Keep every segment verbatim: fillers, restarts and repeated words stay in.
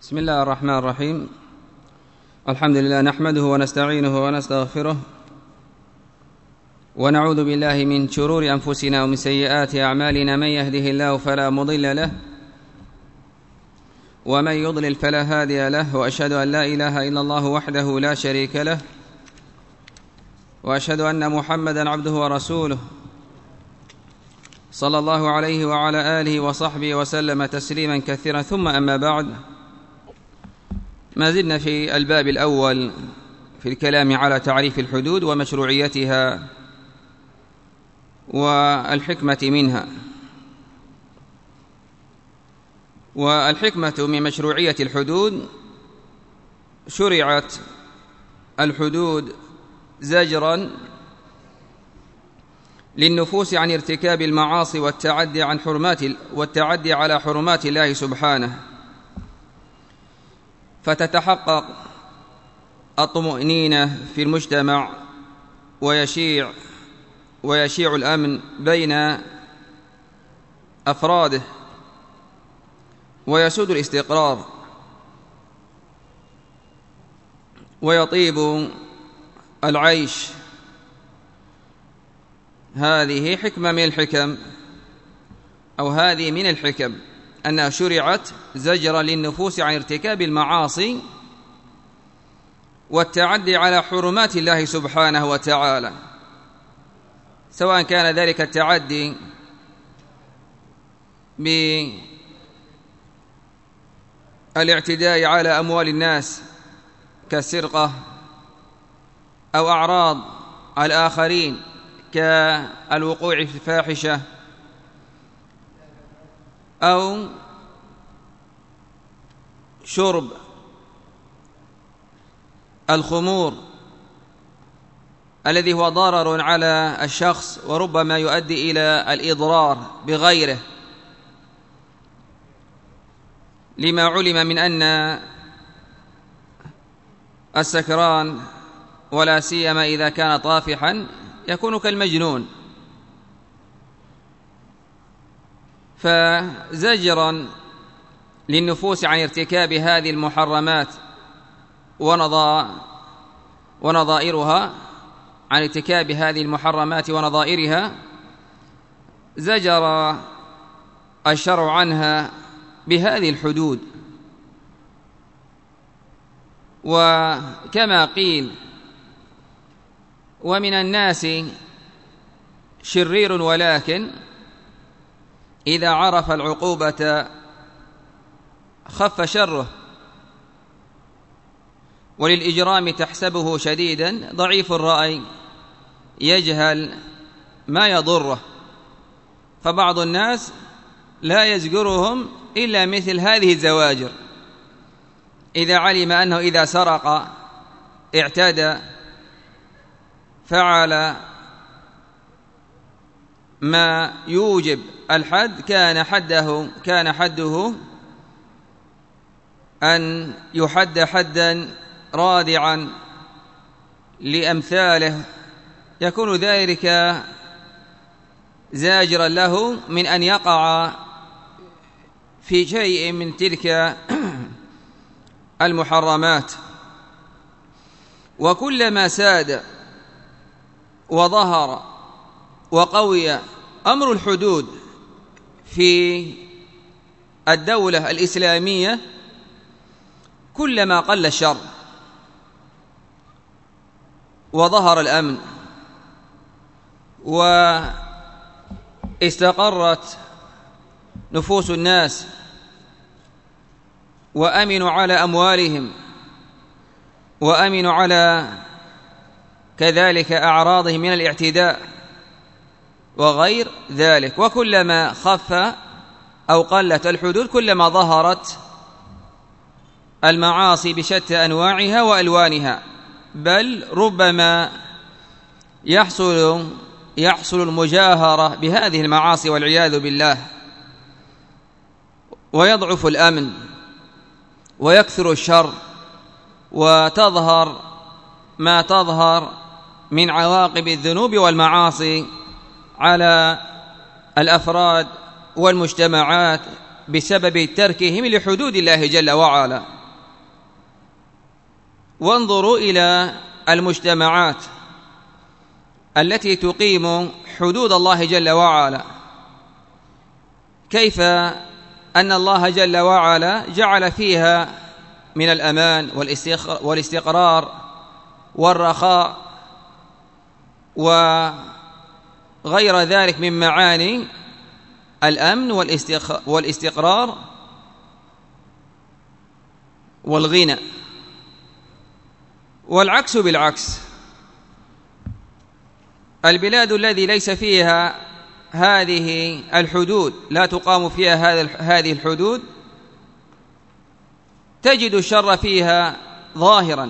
بسم الله الرحمن الرحيم. الحمد لله نحمده ونستعينه ونستغفره ونعوذ بالله من شرور أنفسنا ومن سيئات أعمالنا. من يهده الله فلا مضل له ومن يضلل فلا هادي له، وأشهد أن لا إله إلا الله وحده لا شريك له، وأشهد أن محمدًا عبده ورسوله صلى الله عليه وعلى آله وصحبه وسلم تسليما كثيرا. ثم أما بعد، ما زلنا في الباب الأول في الكلام على تعريف الحدود ومشروعيتها والحكمة منها. والحكمة من مشروعية الحدود: شرعت الحدود زجرا للنفوس عن ارتكاب المعاصي والتعدي عن حرمات والتعدي على حرمات الله سبحانه، فتتحقق الطمأنينة في المجتمع ويشيع ويشيع الأمن بين أفراده ويسود الاستقرار ويطيب العيش. هذه حكمة من الحكم، أو هذه من الحكم، أنها شرعت زجرا للنفوس عن ارتكاب المعاصي والتعدي على حرمات الله سبحانه وتعالى، سواء كان ذلك التعدي بالاعتداء على أموال الناس كالسرقة، أو أعراض الآخرين كالوقوع في الفاحشة، أو شرب الخمور الذي هو ضرر على الشخص وربما يؤدي إلى الإضرار بغيره، لما علم من أن السكران ولا سيما إذا كان طافحا يكون كالمجنون. فزجرا للنفوس عن ارتكاب هذه المحرمات ونظائرها عن ارتكاب هذه المحرمات ونظائرها زجر الشرع عنها بهذه الحدود. وكما قيل: ومن الناس شرير ولكن إذا عرف العقوبة خف شره، وللإجرام تحسبه شديدا ضعيف الرأي يجهل ما يضره. فبعض الناس لا يزجرهم إلا مثل هذه الزواجر، إذا علم أنه إذا سرق اعتدى فعل ما يوجب الحد كان حده كان حده أن يحد حدا رادعا لأمثاله، يكون ذلك زاجرا له من أن يقع في شيء من تلك المحرمات. وكلما ساد وظهر وقوي أمر الحدود في الدولة الإسلامية كلما قل الشر وظهر الأمن واستقرت نفوس الناس وأمنوا على أموالهم وأمنوا على كذلك أعراضهم من الاعتداء وغير ذلك. وكلما خف أو قلت الحدود كلما ظهرت المعاصي بشتى أنواعها وألوانها، بل ربما يحصل يحصل المجاهرة بهذه المعاصي والعياذ بالله، ويضعف الأمن ويكثر الشر، وتظهر ما تظهر من عواقب الذنوب والمعاصي على الأفراد والمجتمعات بسبب تركهم لحدود الله جل وعلا. وانظروا إلى المجتمعات التي تقيم حدود الله جل وعلا، كيف أن الله جل وعلا جعل فيها من الأمان والاستقرار والرخاء وغير ذلك من معاني الأمن والاستقرار والغنى. والعكس بالعكس، البلاد الذي ليس فيها هذه الحدود، لا تقام فيها هذه الحدود، تجد الشر فيها ظاهرا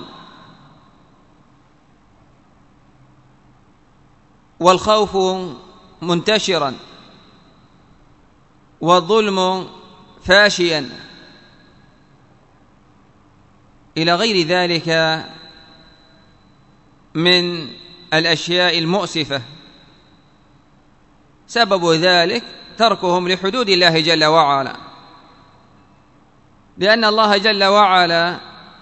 والخوف منتشرا والظلم فاشيا إلى غير ذلك من الأشياء المؤسفة. سبب ذلك تركهم لحدود الله جل وعلا، لأن الله جل وعلا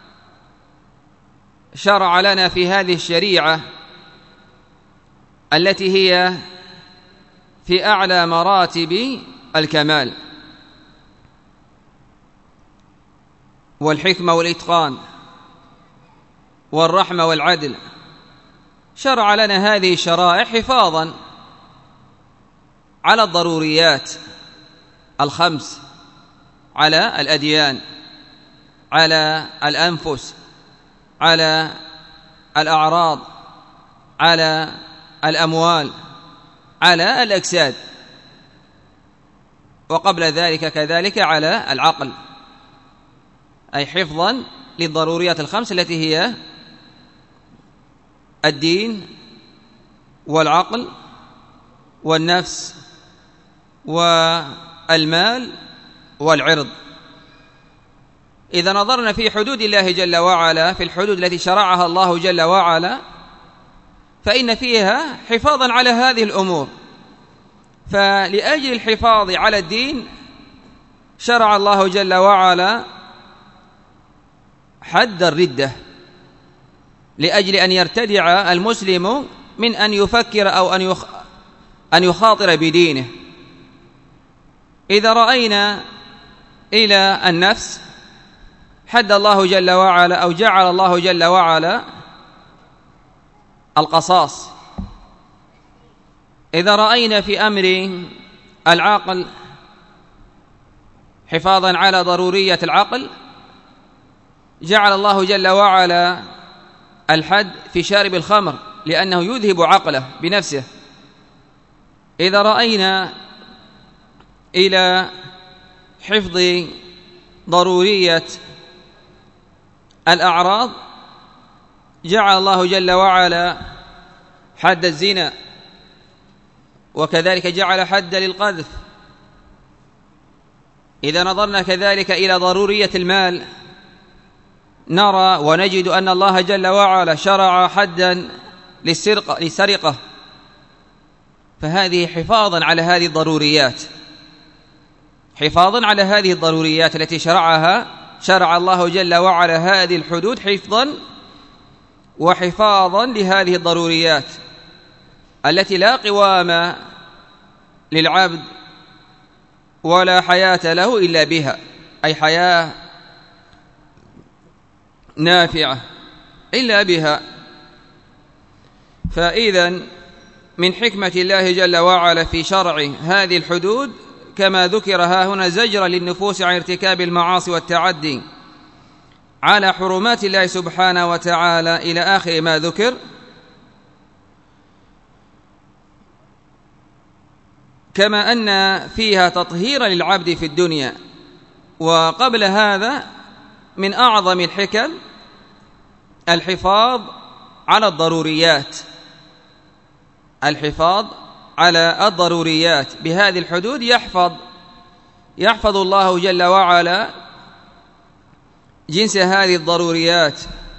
شرع لنا في هذه الشريعة التي هي في أعلى مراتب الكمال والحكمة والإتقان والرحمة والعدل، شرع لنا هذه الشرائع حفاظا على الضروريات الخمس، على الأديان، على الأنفس، على الأعراض، على الأموال، على الأجساد، وقبل ذلك كذلك على العقل، أي حفظا للضروريات الخمس التي هي الدين والعقل والنفس والمال والعرض. إذا نظرنا في حدود الله جل وعلا، في الحدود التي شرعها الله جل وعلا، فإن فيها حفاظا على هذه الأمور. فلأجل الحفاظ على الدين شرع الله جل وعلا حد الردة، لأجل أن يرتدع المسلم من أن يفكر أو أن أن يخاطر بدينه. إذا رأينا إلى النفس حد الله جل وعلا أو جعل الله جل وعلا القصاص. إذا رأينا في أمر العقل حفاظا على ضرورية العقل، جعل الله جل وعلا الحد في شارب الخمر لأنه يذهب عقله بنفسه. إذا رأينا إلى حفظ ضرورية الأعراض، جعل الله جل وعلا حد الزنا، وكذلك جعل حد للقذف. إذا نظرنا كذلك إلى ضرورية المال، نرى ونجد أن الله جل وعلا شرع حدا للسرقة, للسرقة فهذه حفاظا على هذه الضروريات، حفاظا على هذه الضروريات التي شرعها شرع الله جل وعلا هذه الحدود حفظا وحفاظا لهذه الضروريات التي لا قوام للعبد ولا حياة له إلا بها، أي حياة نافعة إلا بها. فإذا من حكمة الله جل وعلا في شرع هذه الحدود كما ذكر ها هنا زجرا للنفوس عن ارتكاب المعاصي والتعدي على حرمات الله سبحانه وتعالى إلى آخر ما ذكر، كما أن فيها تطهيرا للعبد في الدنيا. وقبل هذا من أعظم الحكم الحفاظ على الضروريات، الحفاظ على الضروريات بهذه الحدود. يحفظ يحفظ الله جل وعلا جنس هذه الضروريات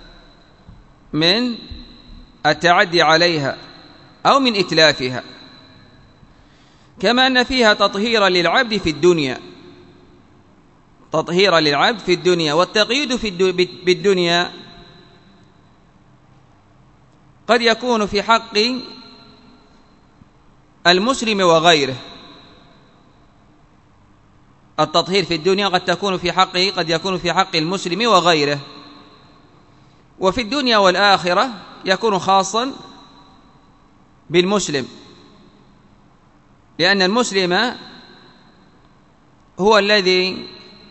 من التعدي عليها أو من إتلافها، كما أن فيها تطهيرا للعبد في الدنيا، تطهيرا للعبد في الدنيا. والتقييد في بالدنيا قد يكون في حق المسلم وغيره. التطهير في الدنيا قد تكون في حقه قد يكون في حق المسلم وغيره، وفي الدنيا والآخرة يكون خاصا بالمسلم، لأن المسلم هو الذي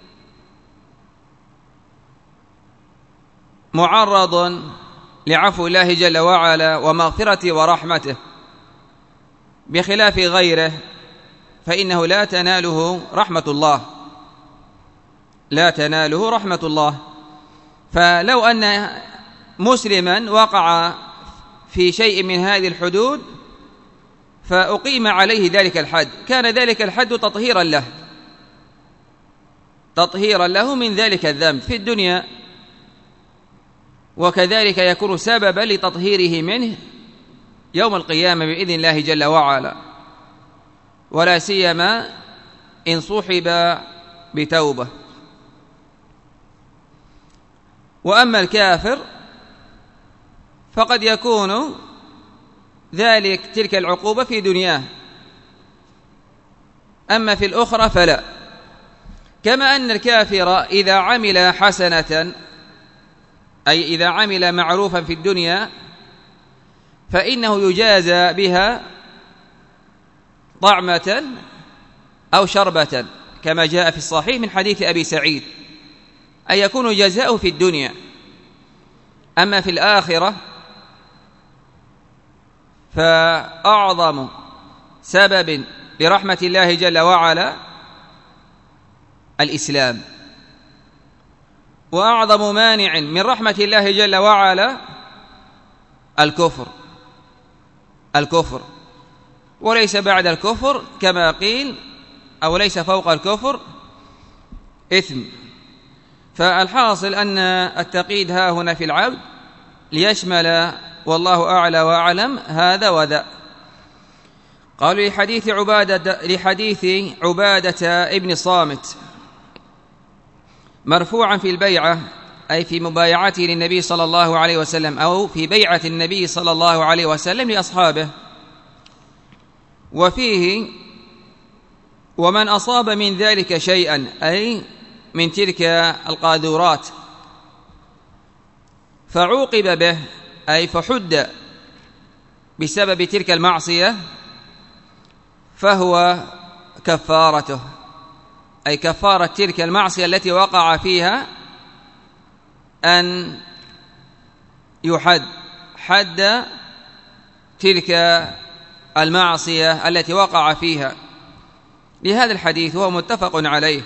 معرض لعفو الله جل وعلا ومغفرته ورحمته، بخلاف غيره فإنه لا تناله رحمة الله لا تناله رحمة الله. فلو أن مسلما وقع في شيء من هذه الحدود فأقيم عليه ذلك الحد، كان ذلك الحد تطهيرا له تطهيرا له من ذلك الذنب في الدنيا، وكذلك يكون سببا لتطهيره منه يوم القيامة بإذن الله جل وعلا، ولا سيما إن صحب بتوبة. وأما الكافر فقد يكون ذلك تلك العقوبة في دنياه، أما في الأخرى فلا. كما أن الكافر إذا عمل حسنة، أي إذا عمل معروفا في الدنيا، فإنه يجازى بها طعمة أو شربة، كما جاء في الصحيح من حديث أبي سعيد، أي يكون جزاؤه في الدنيا. أما في الآخرة فأعظم سبب لرحمة الله جل وعلا الإسلام، وأعظم مانع من رحمة الله جل وعلا الكفر الكفر وليس بعد الكفر كما قيل، أو ليس فوق الكفر إثم. فالحاصل أن التقييد ها هنا في العبد ليشمل والله أعلى وأعلم هذا وذا. قالوا لحديث عبادة لحديث عبادة ابن الصامت مرفوعا في البيعة، أي في مبايعته للنبي صلى الله عليه وسلم، أو في بيعة النبي صلى الله عليه وسلم لأصحابه، وفيه ومن أصاب من ذلك شيئا، أي من تلك القاذورات، فعوقب به، أي فحد بسبب تلك المعصية، فهو كفارته، أي كفارة تلك المعصية التي وقع فيها أن يحد حد تلك المعصية التي وقع فيها، لهذا الحديث وهو متفق عليه.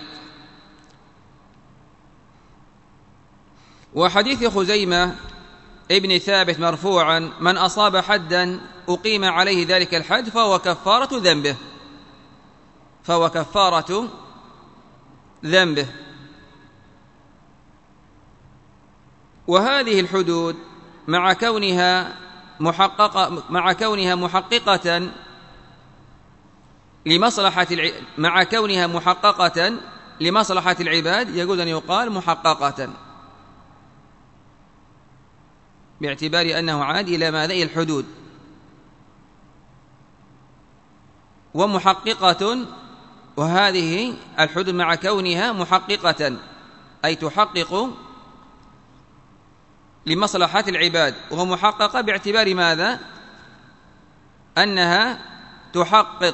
وحديث خزيمة ابن ثابت مرفوعا: من أصاب حدا أقيم عليه ذلك الحد فهو كفارة ذنبه فهو كفارة ذنبه. وهذه الحدود مع كونها محققة مع كونها محققة لمصلحة الع... مع كونها محققة لمصلحة العباد، يجوز أن يقال محققة، باعتبار أنه عاد إلى ماذا؟ إلى الحدود. ومحققة، وهذه الحدود مع كونها محققة أي تحقق لمصلحة العباد، ومحققة باعتبار ماذا؟ أنها تحقق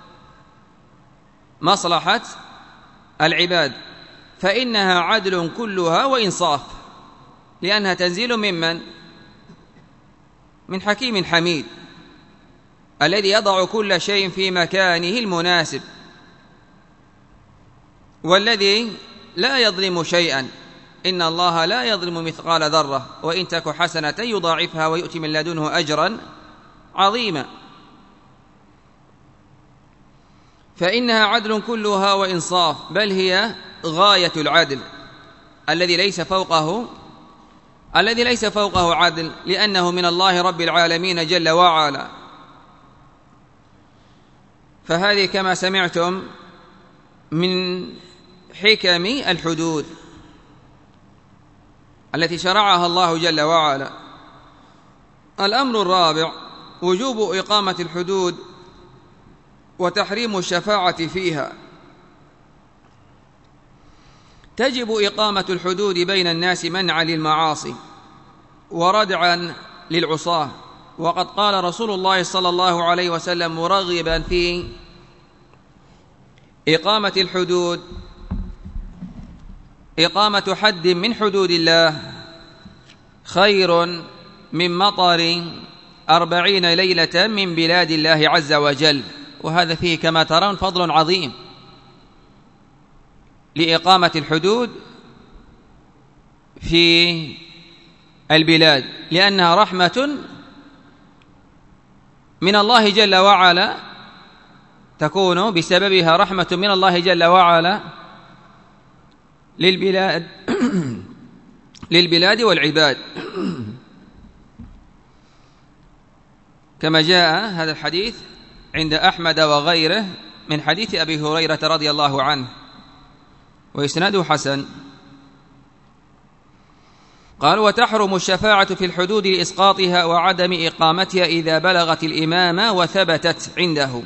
مصلحة العباد، فإنها عدل كلها وإنصاف، لأنها تنزيل ممن؟ من حكيم حميد الذي يضع كل شيء في مكانه المناسب، والذي لا يظلم شيئا. إن الله لا يظلم مثقال ذرة وإن تك حسنة يضاعفها ويؤتي من لدنه أجرا عظيما. فإنها عدل كلها وإنصاف، بل هي غاية العدل الذي ليس فوقه الذي ليس فوقه عدل، لأنه من الله رب العالمين جل وعلا. فهذه كما سمعتم من حكم الحدود التي شرعها الله جل وعلا. الأمر الرابع وجوب إقامة الحدود وتحريم الشفاعة فيها. تجب إقامة الحدود بين الناس منعا للمعاصي وردعا للعصاة، وقد قال رسول الله صلى الله عليه وسلم مرغبا في إقامة الحدود: إقامة حد من حدود الله خير من مطر أربعين ليلة من بلاد الله عز وجل. وهذا فيه كما ترون فضل عظيم لإقامة الحدود في البلاد، لأنها رحمة من الله جل وعلا، تكون بسببها رحمة من الله جل وعلا للبلاد للبلاد والعباد، كما جاء هذا الحديث عند أحمد وغيره من حديث أبي هريرة رضي الله عنه وإسناده حسن. قال: وتحرم الشفاعة في الحدود لإسقاطها وعدم إقامتها إذا بلغت الإمامة وثبتت عنده،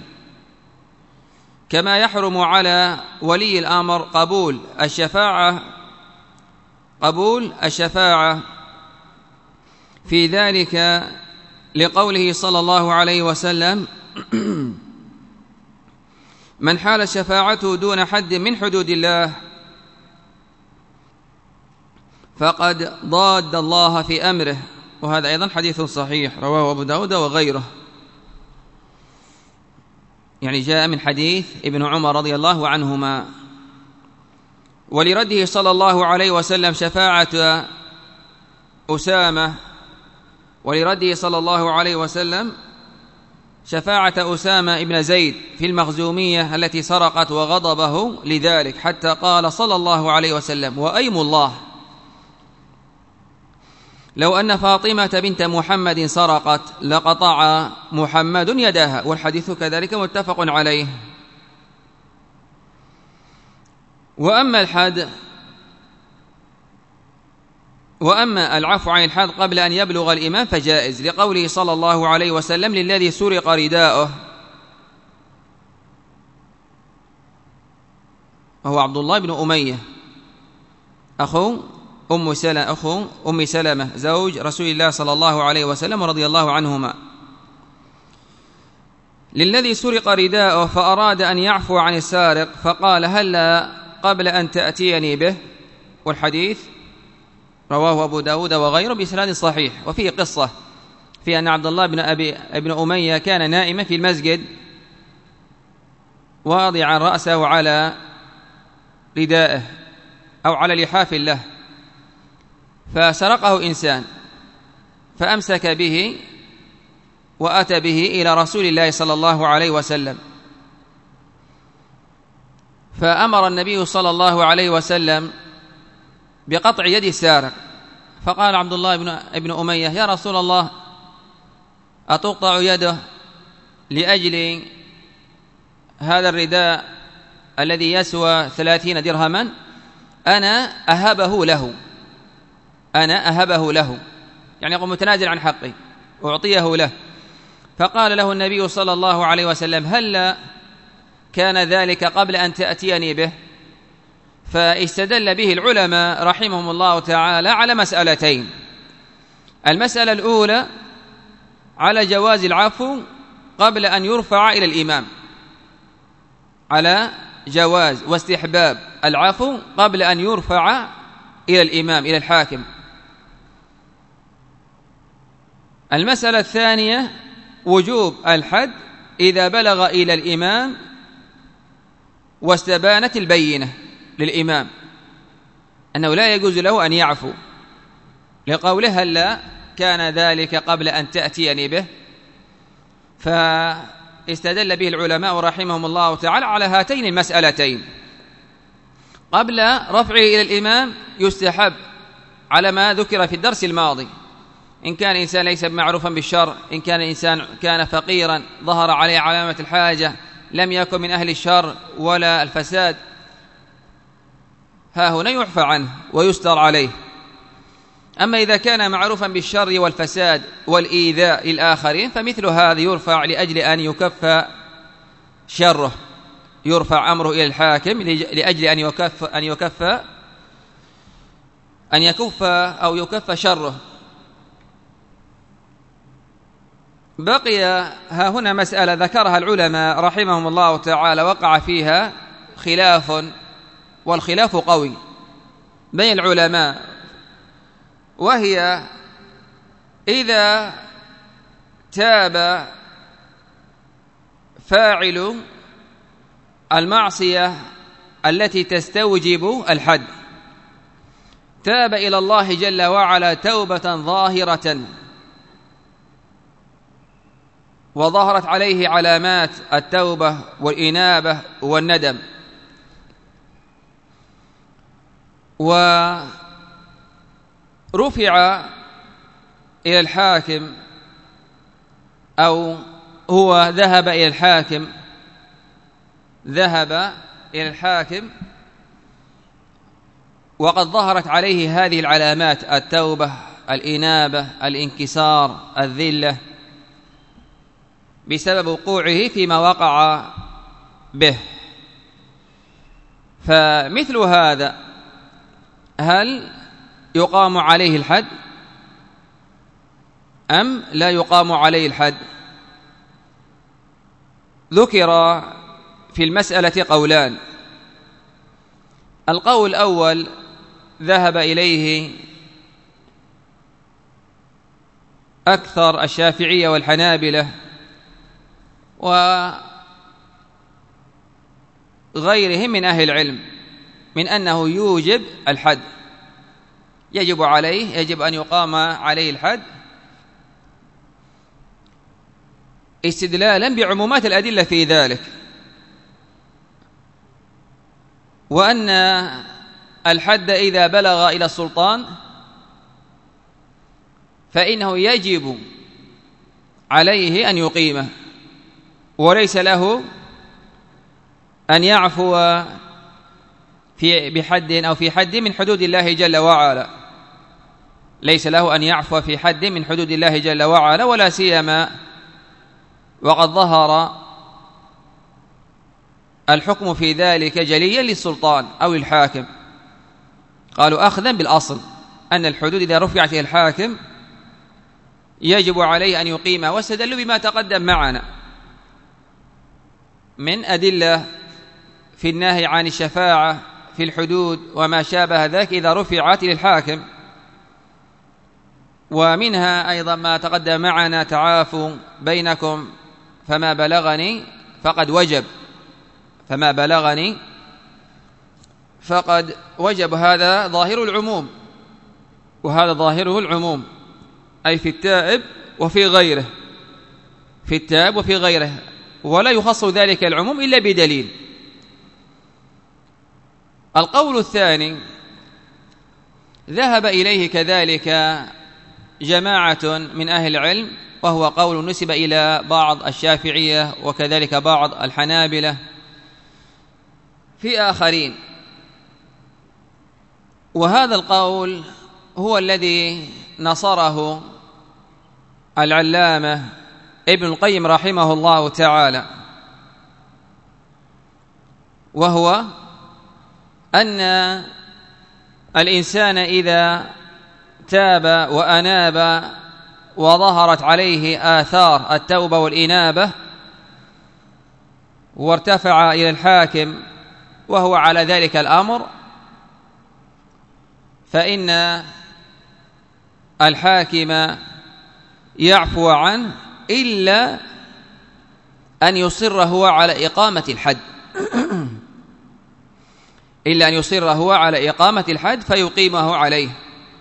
كما يحرم على ولي الأمر قبول الشفاعة قبول الشفاعة في ذلك، لقوله صلى الله عليه وسلم: من حال شفاعته دون حد من حدود الله فقد ضاد الله في أمره. وهذا أيضا حديث صحيح رواه أبو داود وغيره، يعني جاء من حديث ابن عمر رضي الله عنهما. ولرده صلى الله عليه وسلم شفاعة أسامة ولرده صلى الله عليه وسلم شفاعة أسامة ابن زيد في المخزومية التي سرقت وغضبه لذلك، حتى قال صلى الله عليه وسلم: وأيم الله لو أن فاطمة بنت محمد سرقت لقطع محمد يدها. والحديث كذلك متفق عليه. وأما الحد وأما العفو عن الحد قبل أن يبلغ الإمام فجائز، لقوله صلى الله عليه وسلم: للذي سرق رداؤه، وهو عبد الله بن أمية أخو أم سلمة أخو أم سلمة زوج رسول الله صلى الله عليه وسلم رضي الله عنهما، للذي سرق رداؤه فأراد أن يعفو عن السارق فقال: هلا قبل أن تأتيني به. والحديث رواه أبو داود وغيره بإسناد صحيح. وفيه قصة في أن عبد الله بن أبي ابن أمية كان نائما في المسجد واضعا رأسه على ردائه أو على لحاف له، فسرقه إنسان فأمسك به وأتى به إلى رسول الله صلى الله عليه وسلم، فأمر النبي صلى الله عليه وسلم بقطع يد السارق. فقال عبد الله بن ابن أمية: يا رسول الله، أتقطع يده لأجل هذا الرداء الذي يسوى ثلاثين درهما؟ أنا أهبه له أنا أهبه له يعني يقوم متنازل عن حقي، أعطيه له. فقال له النبي صلى الله عليه وسلم: هل كان ذلك قبل أن تأتيني به؟ فاستدل به العلماء رحمهم الله تعالى على مسألتين: المسألة الأولى على جواز العفو قبل أن يرفع إلى الإمام، على جواز واستحباب العفو قبل أن يرفع إلى الإمام إلى الحاكم. المسألة الثانية وجوب الحد إذا بلغ إلى الإمام واستبانت البينة للإمام أنه لا يجوز له أن يعفو، لقوله: هلا كان ذلك قبل أن تأتيني به. فاستدل به العلماء رحمهم الله تعالى على هاتين المسألتين: قبل رفعه إلى الإمام يستحب على ما ذكر في الدرس الماضي، إن كان الإنسان ليس معروفا بالشر، إن كان الإنسان كان فقيرا ظهر عليه علامة الحاجة، لم يكن من أهل الشر ولا الفساد، ها هنا يعفى عنه ويستر عليه. أما إذا كان معروفا بالشر والفساد والإيذاء للآخرين فمثل هذا يرفع لأجل أن يكف شره، يرفع أمره إلى الحاكم لأجل أن يكف أن يكف أن يكف أو يكف شره. بقي ها هنا مسألة ذكرها العلماء رحمهم الله تعالى وقع فيها خلاف، والخلاف قوي بين العلماء، وهي إذا تاب فاعل المعصية التي تستوجب الحد، تاب إلى الله جل وعلا توبة ظاهرة وظهرت عليه علامات التوبة والإنابة والندم، ورفع إلى الحاكم أو هو ذهب إلى الحاكم ذهب إلى الحاكم وقد ظهرت عليه هذه العلامات التوبة الإنابة الانكسار الذلة بسبب وقوعه فيما وقع به. فمثل هذا هل يقام عليه الحد أم لا يقام عليه الحد؟ ذكر في المسألة قولان. القول الأول ذهب إليه أكثر الشافعية والحنابلة وغيرهم من أهل العلم من أنه يوجب الحد، يجب عليه يجب أن يقام عليه الحد، استدلالا بعمومات الأدلة في ذلك، وأن الحد إذا بلغ إلى السلطان فإنه يجب عليه أن يقيمه، وليس له أن يعفو في بحد أو في حد من حدود الله جل وعلا، ليس له أن يعفو في حد من حدود الله جل وعلا، ولا سيما وقد ظهر الحكم في ذلك جليا للسلطان أو الحاكم. قالوا أخذا بالأصل أن الحدود إذا رفعت إلى الحاكم يجب عليه أن يقيمها، واستدلوا بما تقدم معنا من أدلة في النهي عن الشفاعة في الحدود وما شابه ذلك إذا رفعت إلى الحاكم، ومنها أيضا ما تقدم معنا تعافوا بينكم فما بلغني فقد وجب فما بلغني فقد وجب. هذا ظاهر العموم، وهذا ظاهره العموم، أي في التائب وفي غيره، في التائب وفي غيره، ولا يخص ذلك العموم إلا بدليل. القول الثاني ذهب إليه كذلك جماعة من أهل العلم، وهو قول نسب إلى بعض الشافعية وكذلك بعض الحنابلة في آخرين، وهذا القول هو الذي نصره العلامة ابن القيم رحمه الله تعالى، وهو أن الإنسان إذا تاب وأناب وظهرت عليه آثار التوبة والإنابة وارتفع إلى الحاكم وهو على ذلك الأمر، فإن الحاكم يعفو عنه إلا أن يصر هو على إقامة الحد إلا أن يصر هو على إقامة الحد فيقيمه عليه،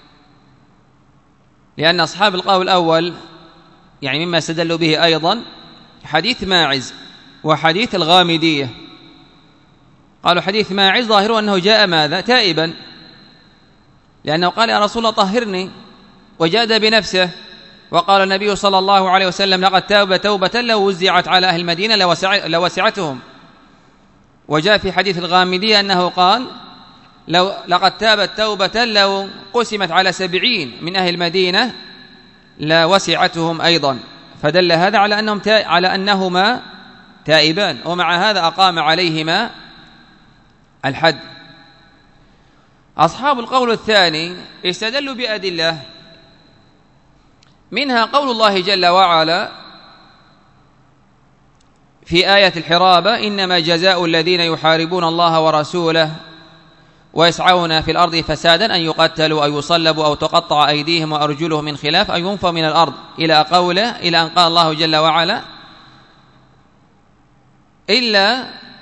لأن أصحاب القول الأول يعني مما استدلوا به أيضا حديث ماعز وحديث الغامدية. قالوا حديث ماعز ظاهره أنه جاء ماذا؟ تائبا، لأنه قال يا رسول الله طهرني، وجاد بنفسه، وقال النبي صلى الله عليه وسلم لقد تاب توبة لو وزعت على أهل المدينة لوسع لوسعتهم. وجاء في حديث الغامدية أنه قال لو لقد تابت توبة لو قسمت على سبعين من أهل المدينة لا وسعتهم أيضا، فدل هذا على أنهم على أنهما تائبان، ومع هذا أقام عليهما الحد. أصحاب القول الثاني استدلوا بأدلة، منها قول الله جل وعلا في آية الحرابة: إنما جزاء الذين يحاربون الله ورسوله ويسعون في الأرض فسادا أن يقتلوا أو يصلبوا أو تقطع أيديهم وأرجلهم من خلاف أو ينفوا من الأرض، إلى قوله، إلى أن قال الله جل وعلا: إلا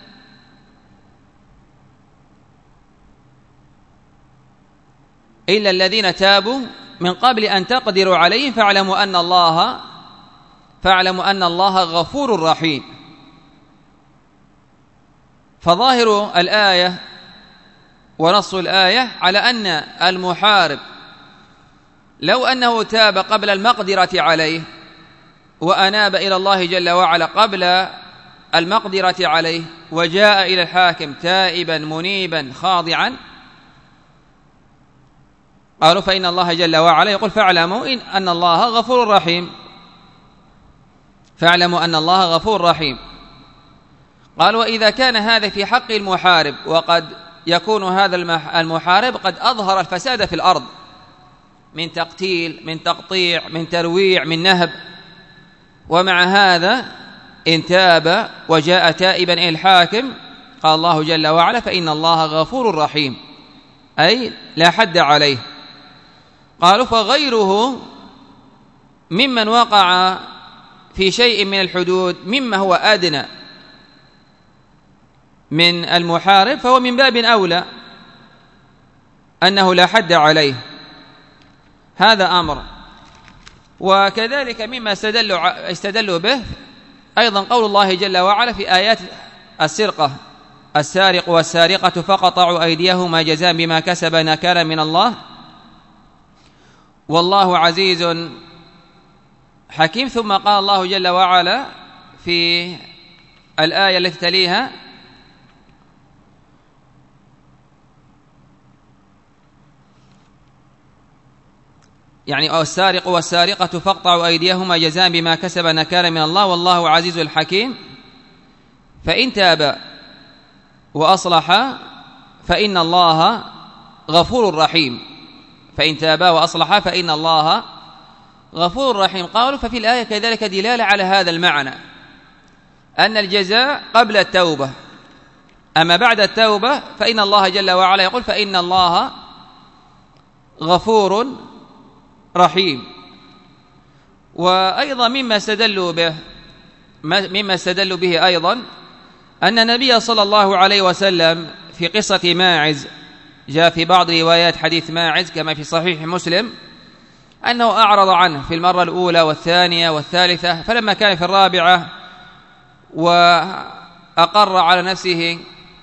إلا الذين تابوا من قبل أن تقدروا عليهم فاعلموا أن الله فاعلموا أن الله غفور رحيم. فظاهر الآية ونص الآية على أن المحارب لو أنه تاب قبل المقدرة عليه وأناب إلى الله جل وعلا قبل المقدرة عليه وجاء إلى الحاكم تائبا منيبا خاضعا، قالوا فإن الله جل وعلا يقول: فاعلموا إن أن الله غفور رحيم، فاعلموا أن الله غفور رحيم. قال: وإذا كان هذا في حق المحارب، وقد يكون هذا المحارب قد أظهر الفساد في الأرض من تقتيل، من تقطيع، من ترويع، من نهب، ومع هذا إن تاب وجاء تائبا إلى الحاكم قال الله جل وعلا: فإن الله غفور رحيم، أي لا حد عليه. قالوا: فغيره ممن وقع في شيء من الحدود مما هو أدنى من المحارب فهو من باب أولى أنه لا حد عليه. هذا أمر. وكذلك مما استدلوا, استدلوا به أيضا قول الله جل وعلا في آيات السرقة: السارق والسارقة فقطعوا أيديهما جزاء بما كسبا نكالا من الله والله عزيز حكيم. ثم قال الله جل وعلا في الآية التي تليها: يعني السارق والسارقة فاقطعوا أيديهما جزاء بما كسبا نكالا من الله والله عزيز الحكيم، فإن تابا وأصلحا فإن الله غفور رحيم، فإن تابا وأصلحا فإن الله غفور رحيم. قالوا: ففي الآية كذلك دلالة على هذا المعنى، أن الجزاء قبل التوبة، أما بعد التوبة فإن الله جل وعلا يقول: فإن الله غفور رحيم. وأيضا مما استدلوا به مما استدلوا به أيضا أن النبي صلى الله عليه وسلم في قصة ماعز، جاء في بعض روايات حديث ماعز كما في صحيح مسلم أنه أعرض عنه في المرة الأولى والثانية والثالثة، فلما كان في الرابعة وأقر على نفسه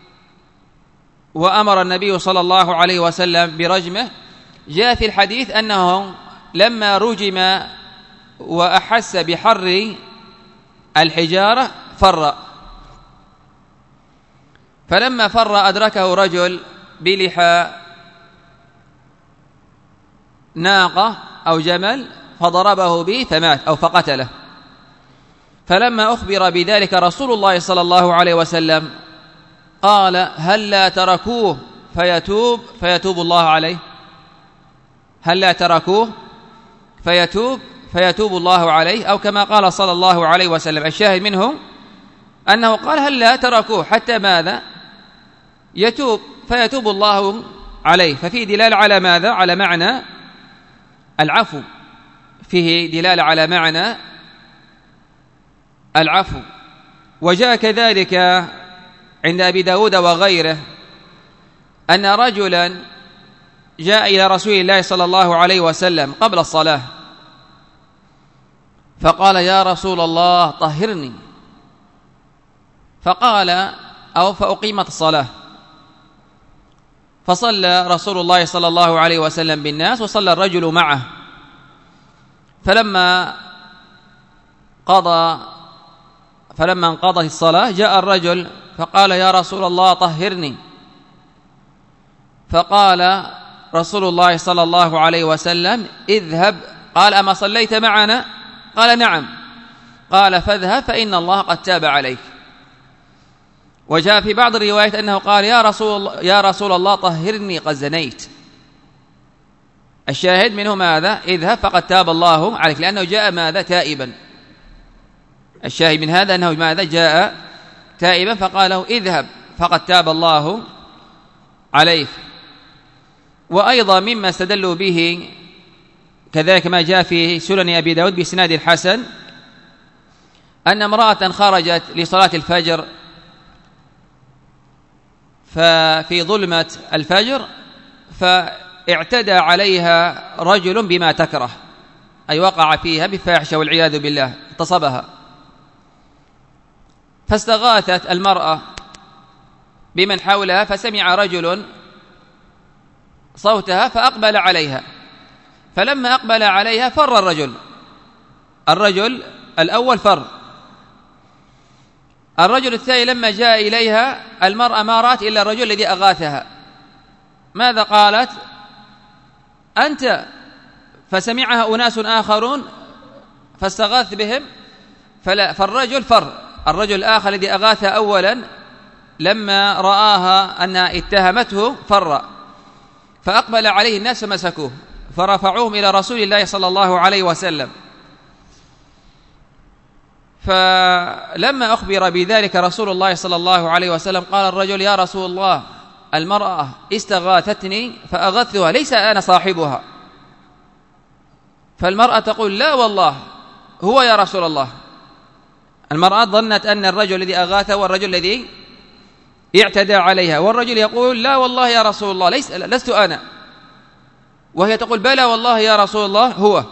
وأمر النبي صلى الله عليه وسلم برجمه، جاء في الحديث أنه لما رجم وأحس بحر الحجارة فر، فلما فر أدركه رجل بلحى ناقة أو جمل فضربه به فمات أو فقتله. فلما أخبر بذلك رسول الله صلى الله عليه وسلم قال: هل لا تركوه فيتوب فيتوب الله عليه؟ هل لا تركوه فيتوب فيتوب الله عليه؟ أو كما قال صلى الله عليه وسلم. الشاهد منه أنه قال: هل لا تركوه حتى ماذا؟ يتوب فيتوب الله عليه. ففيه دلالة على ماذا؟ على معنى العفو، فيه دلالة على معنى العفو. وجاء كذلك عند أبي داود وغيره أن رجلا جاء إلى رسول الله صلى الله عليه وسلم قبل الصلاة فقال: يا رسول الله طهرني، فقال أو فأقيمت الصلاة، فصلى رسول الله صلى الله عليه وسلم بالناس وصلى الرجل معه، فلما قضى فلما انقضت الصلاة جاء الرجل فقال: يا رسول الله طهرني، فقال رسول الله صلى الله عليه وسلم اذهب. قال أما صليت معنا؟ قال نعم. قال فاذهب فإن الله قد تاب عليك. وجاء في بعض الروايات أنه قال يا رسول الله, يا رسول الله طهرني قد زنيت. الشاهد منه ماذا؟ اذهب فقد تاب الله عليك، لأنه جاء ماذا؟ تائبا. الشاهد من هذا أنه ماذا؟ جاء تائبا فقال له اذهب فقد تاب الله عليك. وأيضا مما استدلوا به كذلك ما جاء في سنن أبي داود بإسناد الحسن أن امرأة خرجت لصلاة الفجر ففي ظلمة الفجر فاعتدى عليها رجل بما تكره، أي وقع فيها بفاحشة والعياذ بالله، اغتصبها. فاستغاثت المرأة بمن حولها فسمع رجل صوتها فأقبل عليها، فلما أقبل عليها فر الرجل الرجل الأول فر. الرجل الثاني لما جاء إليها المرأة ما رأت إلا الرجل الذي أغاثها. ماذا قالت؟ أنت. فسمعها أناس آخرون فاستغاث بهم فلا فالرجل فر. الرجل الآخر الذي أغاثها أولا لما رآها أنها اتهمته فر، فأقبل عليه الناس فمسكوه فرفعوهم إلى رسول الله صلى الله عليه وسلم. فلما أخبر بذلك رسول الله صلى الله عليه وسلم قال الرجل يا رسول الله المرأة استغاثتني فأغثها، ليس أنا صاحبها. فالمرأة تقول لا والله هو يا رسول الله. المرأة ظنت أن الرجل الذي أغاثه هو الرجل الذي اعتدى عليها، والرجل يقول لا والله يا رسول الله ليس لست أنا، وهي تقول بلى والله يا رسول الله هو.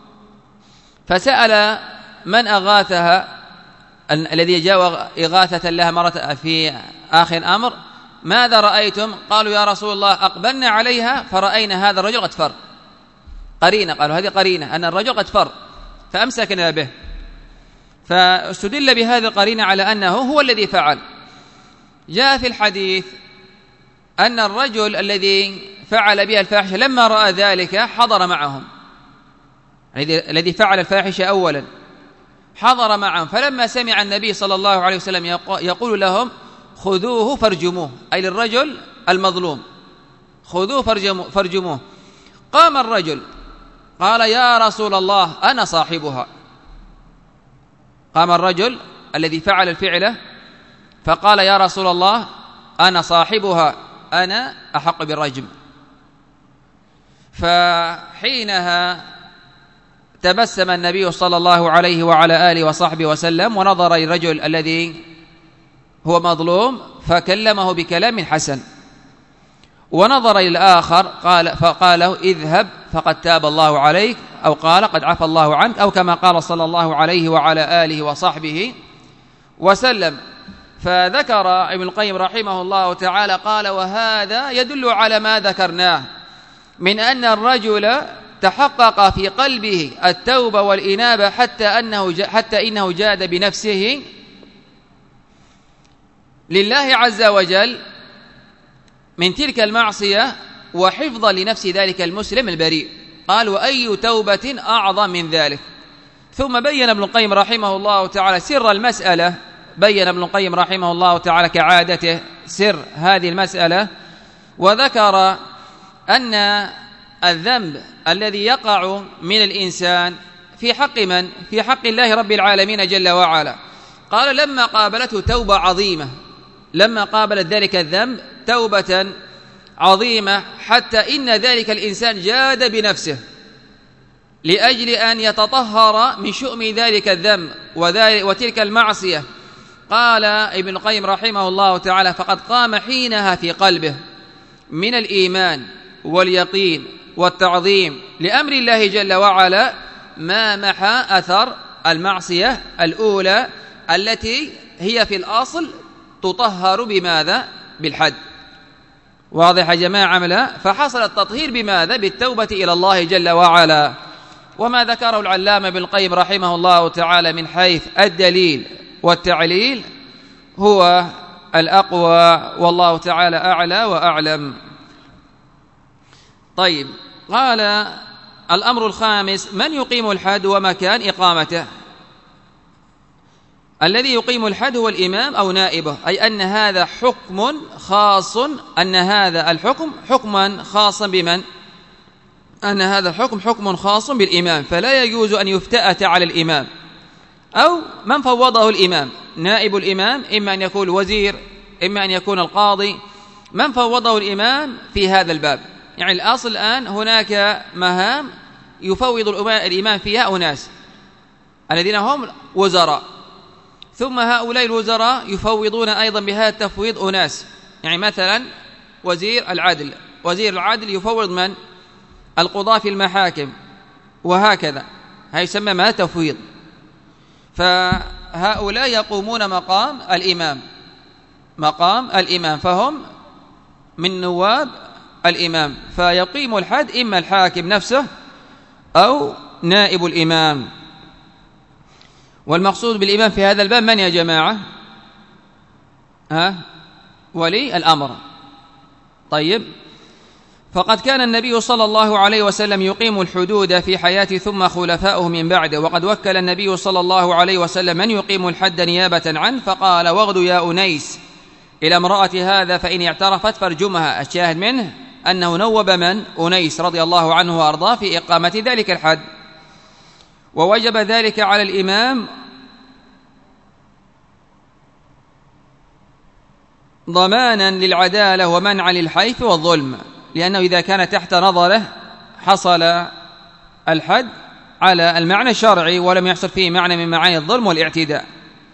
فسأل من أغاثها الذي جاء إغاثة لها مرة في آخر أمر ماذا رأيتم؟ قالوا يا رسول الله أقبلنا عليها فرأينا هذا الرجل قد فر. قرينة، قالوا هذه قرينة أن الرجل قد فر فأمسكنا به. فاستدل بهذه القرينة على أنه هو الذي فعل. جاء في الحديث أن الرجل الذي فعل بها الفاحشة لما رأى ذلك حضر معهم، الذي فعل الفاحشة أولا حضر معهم، فلما سمع النبي صلى الله عليه وسلم يقول لهم خذوه فارجموه، أي للرجل المظلوم خذوه فارجموه، قام الرجل قال يا رسول الله أنا صاحبها. قام الرجل الذي فعل الفعلة فقال يا رسول الله أنا صاحبها، أنا أحق بالرجم. فحينها تبسم النبي صلى الله عليه وعلى آله وصحبه وسلم ونظر الرجل الذي هو مظلوم فكلمه بكلام حسن، ونظر إلى الآخر قال فقال له اذهب فقد تاب الله عليك، أو قال قد عفى الله عنك، أو كما قال صلى الله عليه وعلى آله وصحبه وسلم. فذكر ابن القيم رحمه الله تعالى قال وهذا يدل على ما ذكرناه من أن الرجل تحقق في قلبه التوبة والإنابة حتى أنه حتى إنه جاد بنفسه لله عز وجل من تلك المعصية وحفظا لنفس ذلك المسلم البريء. قال وأي توبة أعظم من ذلك. ثم بين ابن القيم رحمه الله تعالى سر المسألة، بين ابن القيم رحمه الله تعالى كعادته سر هذه المسألة، وذكر أن الذنب الذي يقع من الإنسان في حق من؟ في حق الله رب العالمين جل وعلا. قال لما قابلته توبة عظيمة، لما قابلت ذلك الذنب توبة عظيمة حتى إن ذلك الإنسان جاد بنفسه لأجل أن يتطهر من شؤم ذلك الذنب وتلك المعصية. قال ابن القيم رحمه الله تعالى فقد قام حينها في قلبه من الإيمان واليقين والتعظيم لأمر الله جل وعلا ما محى أثر المعصية الأولى التي هي في الأصل تطهر بماذا؟ بالحد. واضح يا جماعة عملا؟ فحصل التطهير بماذا؟ بالتوبة إلى الله جل وعلا. وما ذكره العلامة ابن القيم رحمه الله تعالى من حيث الدليل والتعليل هو الأقوى، والله تعالى أعلى وأعلم. طيب، قال الأمر الخامس: من يقيم الحد ومكان إقامته؟ الذي يقيم الحد هو الإمام أو نائبه، أي أن هذا حكم خاص، أن هذا الحكم حكما خاصا بمن؟ أن هذا الحكم حكم خاص بالإمام، فلا يجوز أن يفتأت على الإمام أو من فوضه الإمام. نائب الإمام إما أن يكون وزير، إما أن يكون القاضي، من فوضه الإمام في هذا الباب. يعني الأصل الآن هناك مهام يفوض الإمام فيها أناس الذين هم وزراء، ثم هؤلاء الوزراء يفوضون أيضا بهذا التفويض أناس. يعني مثلا وزير العدل، وزير العدل يفوض من؟ القضاة في المحاكم، وهكذا، هذا يسمى ما تفويض. فهؤلاء يقومون مقام الإمام، مقام الإمام، فهم من نواب الإمام، فيقيم الحد إما الحاكم نفسه أو نائب الإمام. والمقصود بالإمام في هذا الباب من يا جماعة؟ ها؟ ولي الأمر. طيب، فقد كان النبي صلى الله عليه وسلم يقيم الحدود في حياته ثم خلفاؤه من بعده، وقد وكل النبي صلى الله عليه وسلم من يقيم الحد نيابة عنه، فقال: واغد يا أنيس إلى امرأة هذا فإن اعترفت فارجمها. الشاهد منه أنه نوب من؟ أنيس رضي الله عنه وأرضاه في إقامة ذلك الحد، ووجب ذلك على الإمام ضمانا للعدالة ومنعا للحيف والظلم، لأنه إذا كان تحت نظره حصل الحد على المعنى الشرعي ولم يحصل فيه معنى من معاني الظلم والاعتداء.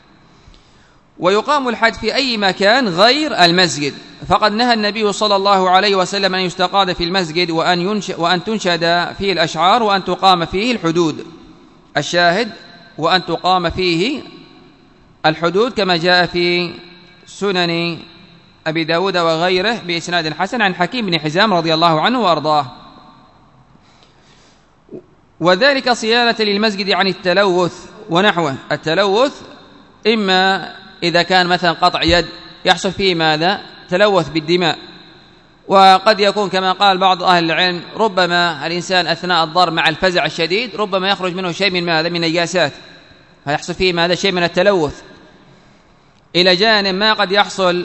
ويقام الحد في أي مكان غير المسجد، فقد نهى النبي صلى الله عليه وسلم أن يستقاد في المسجد وأن, ينش وأن تنشد فيه الأشعار وأن تقام فيه الحدود. الشاهد: وأن تقام فيه الحدود، كما جاء في سنن أبي داود وغيره بإسناد حسن عن حكيم بن حزام رضي الله عنه وأرضاه. وذلك صيانة للمسجد عن التلوث ونحوه. التلوث إما إذا كان مثلا قطع يد يحصل فيه ماذا؟ تلوث بالدماء، وقد يكون كما قال بعض أهل العلم ربما الإنسان أثناء الضرب مع الفزع الشديد ربما يخرج منه شيء من ماذا؟ من نجاسات، فيحصل فيه ماذا؟ شيء من التلوث، إلى جانب ما قد يحصل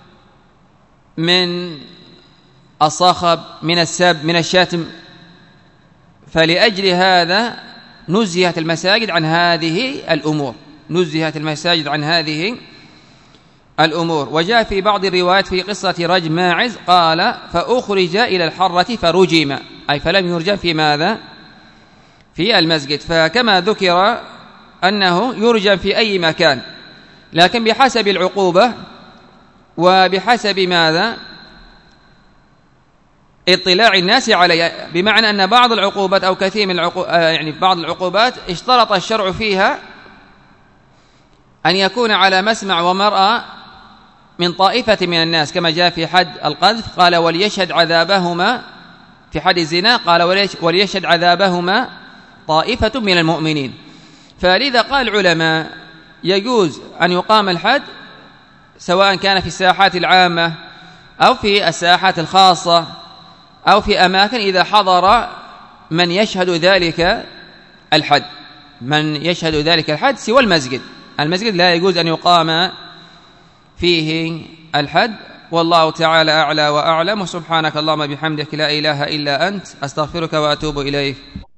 من الصخب، من السب، من الشتم. فلأجل هذا نزهت المساجد عن هذه الأمور، نزهت المساجد عن هذه الأمور. وجاء في بعض الروايات في قصة رجم ماعز قال: فأخرج إلى الحرة فرجم، أي فلم يرجم في ماذا؟ في المسجد. فكما ذكر أنه يرجم في أي مكان، لكن بحسب العقوبة وبحسب ماذا؟ اطلاع الناس عليه، بمعنى أن بعض العقوبات أو كثير من العقوبات، يعني بعض العقوبات اشترط الشرع فيها أن يكون على مسمع ومرأى من طائفة من الناس، كما جاء في حد القذف قال: وليشهد عذابهما، في حد الزنا قال: وليشهد عذابهما طائفة من المؤمنين. فلذا قال العلماء يجوز أن يقام الحد سواء كان في الساحات العامة أو في الساحات الخاصة أو في أماكن إذا حضر من يشهد ذلك الحد، من يشهد ذلك الحد سوى المسجد. المسجد لا يجوز أن يقام فيه الحد. والله تعالى أعلى وأعلم، وسبحانك اللهم بحمدك لا إله إلا أنت، أستغفرك وأتوب إليك.